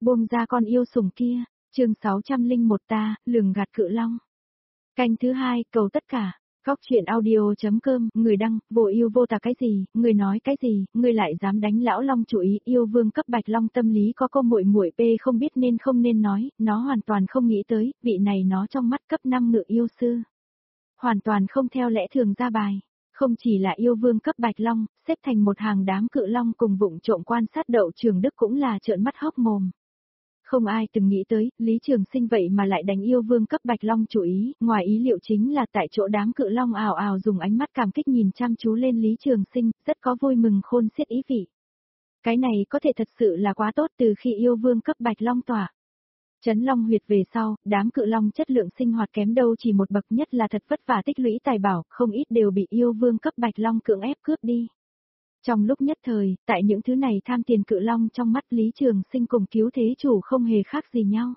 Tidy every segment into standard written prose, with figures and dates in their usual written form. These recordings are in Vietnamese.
Buông ra con yêu sủng kia, chương 601 ta, lường gạt cự long. Canh thứ 2, cầu tất cả. Góc chuyện audio.com, người đăng, vô yêu vô tà cái gì, người nói cái gì, người lại dám đánh lão long chủ ý, yêu vương cấp bạch long tâm lý có câu muội muội p không biết nên không nên nói, nó hoàn toàn không nghĩ tới, vị này nó trong mắt cấp 5 ngự yêu sư. Hoàn toàn không theo lẽ thường ra bài, không chỉ là yêu vương cấp bạch long, xếp thành một hàng đám cự long cùng vụng trộm quan sát Đậu Trường Đức cũng là trợn mắt hốc mồm. Không ai từng nghĩ tới, Lý Trường Sinh vậy mà lại đánh yêu vương cấp bạch long chủ ý, ngoài ý liệu chính là tại chỗ đám cự long ào ào dùng ánh mắt cảm kích nhìn chăm chú lên Lý Trường Sinh, rất có vui mừng khôn xiết ý vị. Cái này có thể thật sự là quá tốt từ khi yêu vương cấp bạch long tỏa. Trấn Long huyệt về sau, đám cự long chất lượng sinh hoạt kém đâu chỉ một bậc, nhất là thật vất vả tích lũy tài bảo, không ít đều bị yêu vương cấp bạch long cưỡng ép cướp đi. Trong lúc nhất thời, tại những thứ này tham tiền cự long trong mắt Lý Trường Sinh cùng cứu thế chủ không hề khác gì nhau.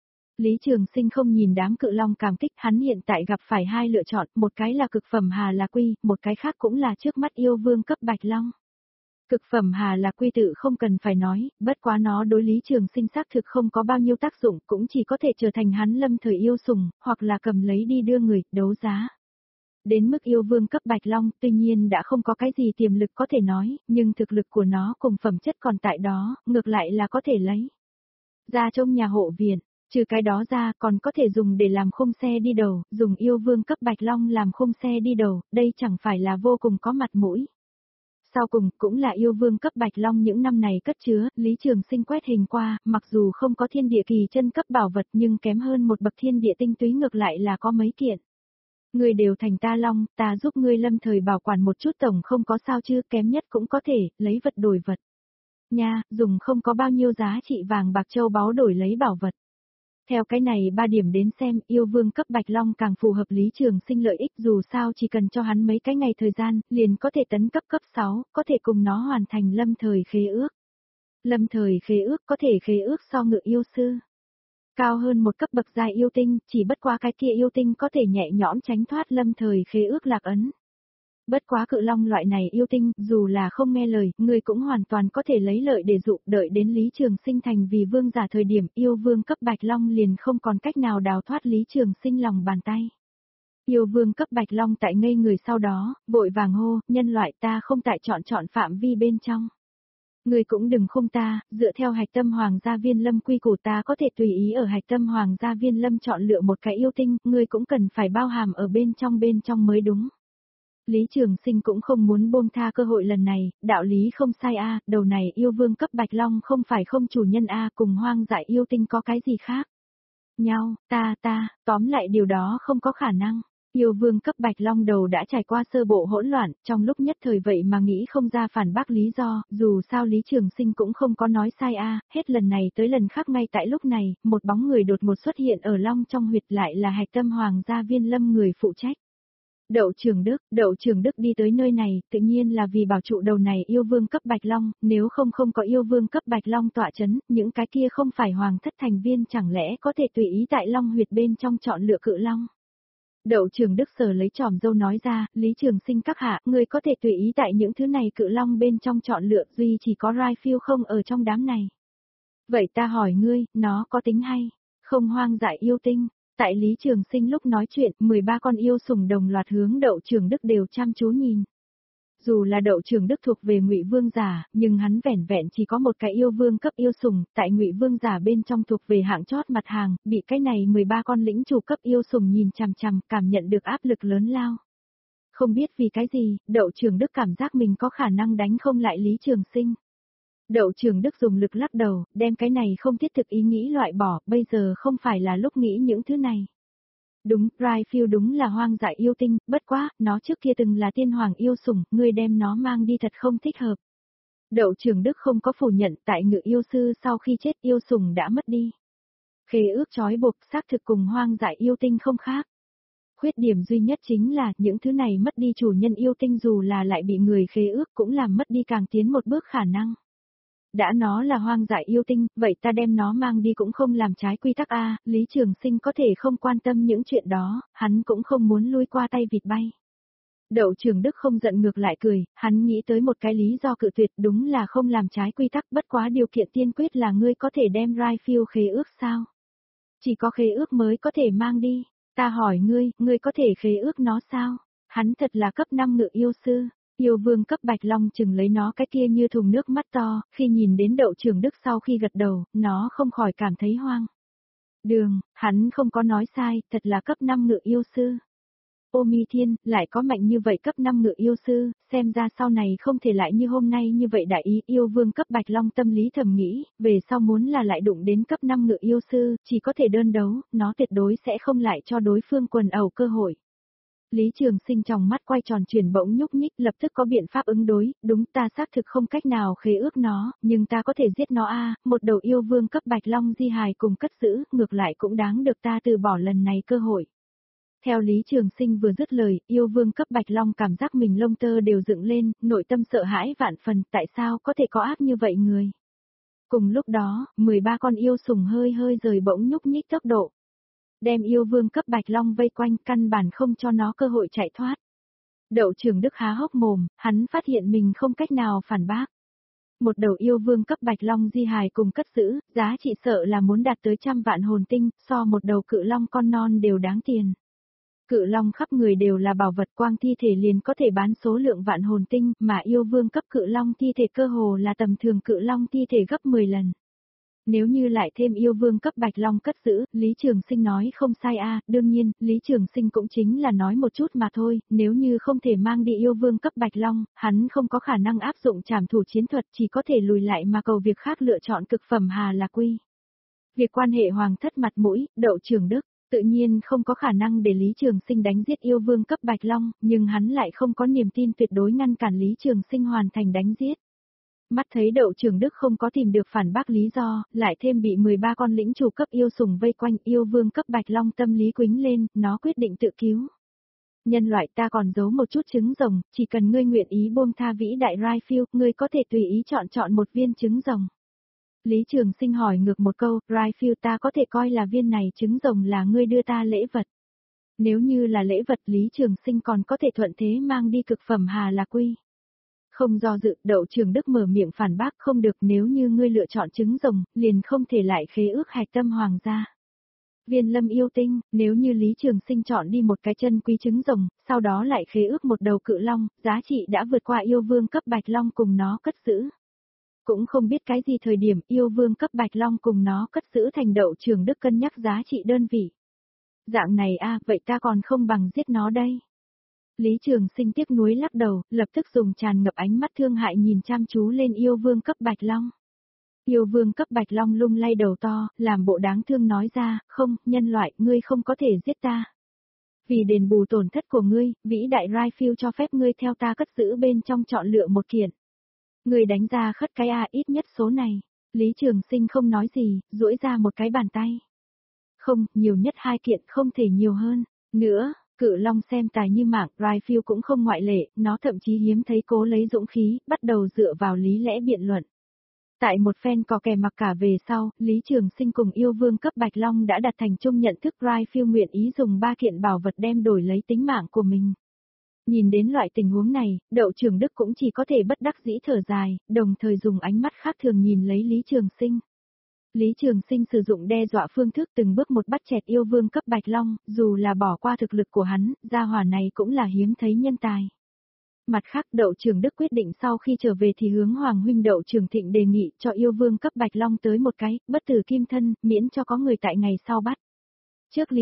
Lý Trường Sinh không nhìn đám cự long cảm kích, hắn hiện tại gặp phải hai lựa chọn, một cái là cực phẩm Hà Là Quy, một cái khác cũng là trước mắt yêu vương cấp bạch long. Cực phẩm Hà Là Quy tự không cần phải nói, bất quá nó đối Lý Trường Sinh xác thực không có bao nhiêu tác dụng, cũng chỉ có thể trở thành hắn lâm thời yêu sủng, hoặc là cầm lấy đi đưa người, đấu giá. Đến mức yêu vương cấp bạch long, tuy nhiên đã không có cái gì tiềm lực có thể nói, nhưng thực lực của nó cùng phẩm chất còn tại đó, ngược lại là có thể lấy ra trong nhà hộ viện, trừ cái đó ra còn có thể dùng để làm khung xe đi đầu, dùng yêu vương cấp bạch long làm khung xe đi đầu, đây chẳng phải là vô cùng có mặt mũi. Sau cùng, cũng là yêu vương cấp bạch long những năm này cất chứa, Lý Trường Sinh quét hình qua, mặc dù không có thiên địa kỳ chân cấp bảo vật nhưng kém hơn một bậc thiên địa tinh túy ngược lại là có mấy kiện. Ngươi đều thành ta long, ta giúp ngươi lâm thời bảo quản một chút tổng không có sao chứ, kém nhất cũng có thể, lấy vật đổi vật. Nha, dùng không có bao nhiêu giá trị vàng bạc châu báu đổi lấy bảo vật. Theo cái này 3 điểm đến xem, yêu vương cấp bạch long càng phù hợp Lý Trường Sinh lợi ích, dù sao chỉ cần cho hắn mấy cái ngày thời gian, liền có thể tấn cấp 6, có thể cùng nó hoàn thành lâm thời khế ước. Lâm thời khế ước có thể khế ước so ngự yêu sư. Cao hơn một cấp bậc giai yêu tinh, chỉ bất quá cái kia yêu tinh có thể nhẹ nhõm tránh thoát lâm thời khế ước lạc ấn. Bất quá cự long loại này yêu tinh, dù là không nghe lời, người cũng hoàn toàn có thể lấy lợi để dụ, đợi đến Lý Trường Sinh thành vì vương giả thời điểm yêu vương cấp bạch long liền không còn cách nào đào thoát Lý Trường Sinh lòng bàn tay. Yêu vương cấp bạch long tại ngây người sau đó, vội vàng hô, nhân loại ta không tại chọn phạm vi bên trong. Người cũng đừng khung ta, dựa theo hạch tâm hoàng gia viên lâm quy củ ta có thể tùy ý ở hạch tâm hoàng gia viên lâm chọn lựa một cái yêu tinh, người cũng cần phải bao hàm ở bên trong mới đúng. Lý Trường Sinh cũng không muốn buông tha cơ hội lần này, đạo lý không sai a, đầu này yêu vương cấp bạch long không phải không chủ nhân a, cùng hoang dại yêu tinh có cái gì khác nhau, tóm lại điều đó không có khả năng. Yêu vương cấp bạch long đầu đã trải qua sơ bộ hỗn loạn, trong lúc nhất thời vậy mà nghĩ không ra phản bác lý do, dù sao Lý Trường Sinh cũng không có nói sai a, hết lần này tới lần khác ngay tại lúc này, một bóng người đột ngột xuất hiện ở long trong huyệt lại là hạch tâm hoàng gia viên lâm người phụ trách. Đậu Trường Đức đi tới nơi này, tự nhiên là vì bảo trụ đầu này yêu vương cấp bạch long, nếu không có yêu vương cấp bạch long tọa chấn, những cái kia không phải hoàng thất thành viên chẳng lẽ có thể tùy ý tại long huyệt bên trong chọn lựa cự long. Đậu Trường Đức sờ lấy tròm râu nói ra, Lý Trường Sinh các hạ, ngươi có thể tùy ý tại những thứ này cự long bên trong chọn lựa, duy chỉ có Rai Phiêu không ở trong đám này. Vậy ta hỏi ngươi, nó có tính hay không hoang dại yêu tinh? Tại Lý Trường Sinh lúc nói chuyện, 13 con yêu sủng đồng loạt hướng Đậu Trường Đức đều chăm chú nhìn. Dù là Đậu Trường Đức thuộc về Ngụy Vương giả, nhưng hắn vẻn vẹn chỉ có một cái yêu vương cấp yêu sủng, tại Ngụy Vương giả bên trong thuộc về hạng chót mặt hàng, bị cái này 13 con lĩnh chủ cấp yêu sủng nhìn chằm chằm, cảm nhận được áp lực lớn lao. Không biết vì cái gì, Đậu Trường Đức cảm giác mình có khả năng đánh không lại Lý Trường Sinh. Đậu Trường Đức dùng lực lắc đầu, đem cái này không thiết thực ý nghĩ loại bỏ, bây giờ không phải là lúc nghĩ những thứ này. Đúng, Rai Phiêu đúng là hoang dại yêu tinh, bất quá, nó trước kia từng là tiên hoàng yêu sủng, ngươi đem nó mang đi thật không thích hợp. Đậu Trường Đức không có phủ nhận, tại ngự yêu sư sau khi chết yêu sủng đã mất đi. Khế ước trói buộc, xác thực cùng hoang dại yêu tinh không khác. Khuyết điểm duy nhất chính là, những thứ này mất đi chủ nhân yêu tinh dù là lại bị người khế ước cũng làm mất đi càng tiến một bước khả năng. Đã nó là hoang dại yêu tinh, vậy ta đem nó mang đi cũng không làm trái quy tắc a. Lý Trường Sinh có thể không quan tâm những chuyện đó, hắn cũng không muốn lui qua tay vịt bay. Đậu Trường Đức không giận ngược lại cười, hắn nghĩ tới một cái lý do cự tuyệt, đúng là không làm trái quy tắc, bất quá điều kiện tiên quyết là ngươi có thể đem Rifle khế ước sao? Chỉ có khế ước mới có thể mang đi. Ta hỏi ngươi có thể khế ước nó sao? Hắn thật là cấp 5 ngự yêu sư. Yêu vương cấp Bạch Long chừng lấy nó cái kia như thùng nước mắt to, khi nhìn đến Đậu Trường Đức sau khi gật đầu, nó không khỏi cảm thấy hoang. Đường, hắn không có nói sai, thật là cấp 5 ngự yêu sư. Ô Mi Thiên, lại có mạnh như vậy cấp 5 ngự yêu sư, xem ra sau này không thể lại như hôm nay như vậy đại ý. Yêu vương cấp Bạch Long tâm lý thầm nghĩ, về sau muốn là lại đụng đến cấp 5 ngự yêu sư, chỉ có thể đơn đấu, nó tuyệt đối sẽ không lại cho đối phương quần ẩu cơ hội. Lý Trường Sinh trong mắt quay tròn chuyển bỗng nhúc nhích, lập tức có biện pháp ứng đối, đúng, ta xác thực không cách nào khế ước nó, nhưng ta có thể giết nó a, một đầu yêu vương cấp Bạch Long di hài cùng cất giữ, ngược lại cũng đáng được ta từ bỏ lần này cơ hội. Theo Lý Trường Sinh vừa dứt lời, yêu vương cấp Bạch Long cảm giác mình lông tơ đều dựng lên, nội tâm sợ hãi vạn phần, tại sao có thể có ác như vậy người. Cùng lúc đó, 13 con yêu sùng hơi hơi rời bỗng nhúc nhích tốc độ. Đem yêu vương cấp Bạch Long vây quanh, căn bản không cho nó cơ hội chạy thoát. Đậu Trường Đức há hốc mồm, hắn phát hiện mình không cách nào phản bác. Một đầu yêu vương cấp Bạch Long di hài cùng cất giữ, giá trị sợ là muốn đạt tới 100 vạn hồn tinh, so một đầu cự long con non đều đáng tiền. Cự long khắp người đều là bảo vật, quang thi thể liền có thể bán số lượng vạn hồn tinh, mà yêu vương cấp cự long thi thể cơ hồ là tầm thường cự long thi thể gấp 10 lần. Nếu như lại thêm yêu vương cấp Bạch Long cất giữ, Lý Trường Sinh nói không sai a, đương nhiên, Lý Trường Sinh cũng chính là nói một chút mà thôi, nếu như không thể mang đi yêu vương cấp Bạch Long, hắn không có khả năng áp dụng trảm thủ chiến thuật, chỉ có thể lùi lại mà cầu việc khác lựa chọn cực phẩm Hà Là Quy. Việc quan hệ hoàng thất mặt mũi, Đậu Trường Đức, tự nhiên không có khả năng để Lý Trường Sinh đánh giết yêu vương cấp Bạch Long, nhưng hắn lại không có niềm tin tuyệt đối ngăn cản Lý Trường Sinh hoàn thành đánh giết. Mắt thấy Đậu Trường Đức không có tìm được phản bác lý do, lại thêm bị 13 con lĩnh chủ cấp yêu sùng vây quanh, yêu vương cấp Bạch Long tâm lý quính lên, nó quyết định tự cứu. Nhân loại, ta còn giấu một chút trứng rồng, chỉ cần ngươi nguyện ý buông tha vĩ đại Rifle, ngươi có thể tùy ý chọn một viên trứng rồng. Lý Trường Sinh hỏi ngược một câu, Rifle, ta có thể coi là viên này trứng rồng là ngươi đưa ta lễ vật. Nếu như là lễ vật, Lý Trường Sinh còn có thể thuận thế mang đi cực phẩm Hà Là Quy. Không do dự, Đậu Trường Đức mở miệng phản bác, không được, nếu như ngươi lựa chọn trứng rồng, liền không thể lại khế ước hạch tâm hoàng gia. Viên lâm yêu tinh, nếu như Lý Trường Sinh chọn đi một cái chân quý trứng rồng, sau đó lại khế ước một đầu cự long, giá trị đã vượt qua yêu vương cấp Bạch Long cùng nó cất giữ. Cũng không biết cái gì thời điểm yêu vương cấp Bạch Long cùng nó cất giữ thành Đậu Trường Đức cân nhắc giá trị đơn vị. Dạng này a, vậy ta còn không bằng giết nó đây. Lý Trường Sinh tiếc nuối lắc đầu, lập tức dùng tràn ngập ánh mắt thương hại nhìn chăm chú lên yêu vương cấp Bạch Long. Yêu vương cấp Bạch Long lung lay đầu to, làm bộ đáng thương nói ra, không, nhân loại, ngươi không có thể giết ta. Vì đền bù tổn thất của ngươi, vĩ đại Rifle cho phép ngươi theo ta cất giữ bên trong chọn lựa một kiện. Ngươi đánh ra khất cái a, ít nhất số này. Lý Trường Sinh không nói gì, duỗi ra một cái bàn tay. Không, nhiều nhất 2 kiện, không thể nhiều hơn. Nữa. Cự long xem tài như mạng, Rifle cũng không ngoại lệ, nó thậm chí hiếm thấy cố lấy dũng khí, bắt đầu dựa vào lý lẽ biện luận. Tại một phen cò kè mặc cả về sau, Lý Trường Sinh cùng yêu vương cấp Bạch Long đã đạt thành chung nhận thức, Rifle nguyện ý dùng 3 kiện bảo vật đem đổi lấy tính mạng của mình. Nhìn đến loại tình huống này, Đậu Trường Đức cũng chỉ có thể bất đắc dĩ thở dài, đồng thời dùng ánh mắt khác thường nhìn lấy Lý Trường Sinh. Lý Trường Sinh sử dụng đe dọa phương thức từng bước một bắt chẹt yêu vương cấp Bạch Long, dù là bỏ qua thực lực của hắn, gia hỏa này cũng là hiếm thấy nhân tài. Mặt khác, Đậu Trường Đức quyết định sau khi trở về thì hướng Hoàng huynh Đậu Trường Thịnh đề nghị cho yêu vương cấp Bạch Long tới một cái, bất tử kim thân, miễn cho có người tại ngày sau bắt. Trước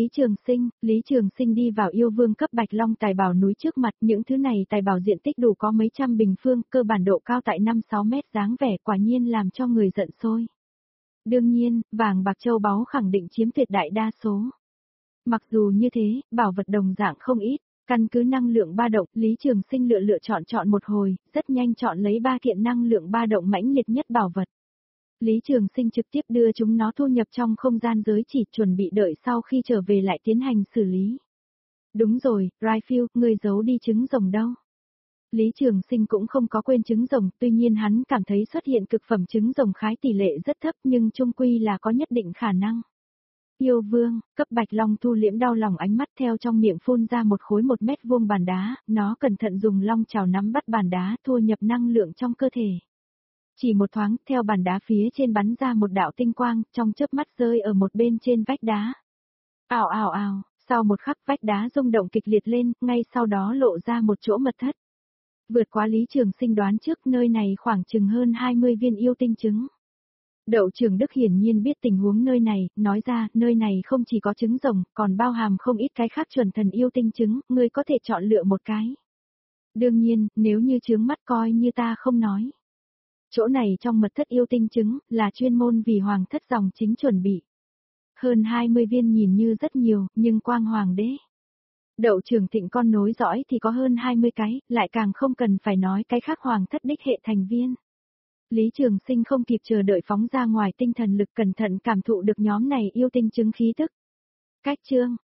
Lý Trường Sinh đi vào yêu vương cấp Bạch Long tài bảo núi trước mặt, những thứ này tài bảo diện tích đủ có mấy trăm bình phương, cơ bản độ cao tại 5-6 mét, dáng vẻ quả nhiên làm cho người giận sôi. Đương nhiên, vàng bạc châu báu khẳng định chiếm tuyệt đại đa số. Mặc dù như thế, bảo vật đồng dạng không ít, căn cứ năng lượng ba động, Lý Trường Sinh lựa chọn một hồi, rất nhanh chọn lấy 3 kiện năng lượng ba động mãnh liệt nhất bảo vật. Lý Trường Sinh trực tiếp đưa chúng nó thu nhập trong không gian giới chỉ, chuẩn bị đợi sau khi trở về lại tiến hành xử lý. Đúng rồi, Rifle, ngươi giấu đi trứng rồng đâu? Lý Trường Sinh cũng không có quên trứng rồng, tuy nhiên hắn cảm thấy xuất hiện cực phẩm trứng rồng khái tỷ lệ rất thấp nhưng chung quy là có nhất định khả năng. Yêu vương, cấp Bạch Long thu liễm đau lòng ánh mắt theo trong miệng phun ra một khối 1 mét vuông bàn đá, nó cẩn thận dùng long chảo nắm bắt bàn đá thua nhập năng lượng trong cơ thể. Chỉ một thoáng, theo bàn đá phía trên bắn ra một đạo tinh quang, trong chớp mắt rơi ở một bên trên vách đá. Ào ào ào, sau một khắc vách đá rung động kịch liệt lên, ngay sau đó lộ ra một chỗ mật thất. Vượt quá Lý Trường Sinh đoán trước, nơi này khoảng chừng hơn 20 viên yêu tinh trứng. Đậu Trường Đức hiển nhiên biết tình huống nơi này, nói ra, nơi này không chỉ có trứng rồng, còn bao hàm không ít cái khác chuẩn thần yêu tinh trứng, ngươi có thể chọn lựa một cái. Đương nhiên, nếu như chướng mắt coi như ta không nói. Chỗ này trong mật thất yêu tinh trứng, là chuyên môn vì hoàng thất dòng chính chuẩn bị. Hơn 20 viên nhìn như rất nhiều, nhưng quang hoàng đế. Đậu Trường Thịnh con nối dõi thì có hơn 20 cái, lại càng không cần phải nói cái khác hoàng thất đích hệ thành viên. Lý Trường Sinh không kịp chờ đợi phóng ra ngoài tinh thần lực cẩn thận cảm thụ được nhóm này yêu tinh chứng khí tức. Cách chương,